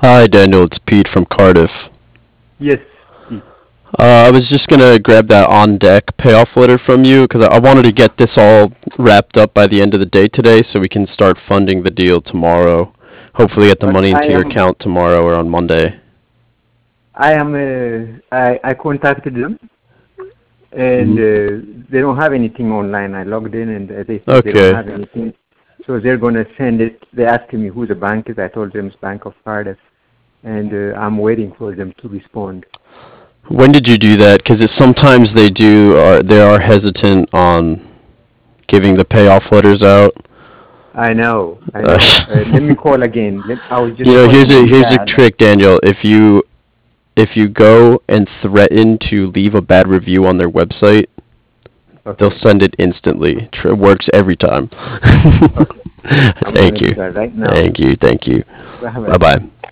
Hi, Daniel. It's Pete from Cardiff. Yes. Pete. I was just gonna grab that on deck payoff letter from you because I wanted to get this all wrapped up by the end of the day today, so we can start funding the deal tomorrow. Hopefully, get the But money into your account tomorrow or on Monday. I contacted them and they don't have anything online. I logged in and they said they don't Okay. have anything. So they're gonna send it. They asked me who the bank is. I told them it's Bank of Cardiff, and I'm waiting for them to respond. When did you do that? Because sometimes they are hesitant on giving the payoff letters out. I know, I Uh, know. Let me call again. I was just here's calling a you here's a back. trick, Daniel. If you go and threaten to leave a bad review on their website, they'll Okay, send it instantly. It works every time. okay. I'm Thank gonna do you. that right now. Thank you. Thank you. Bye Bye bye. bye.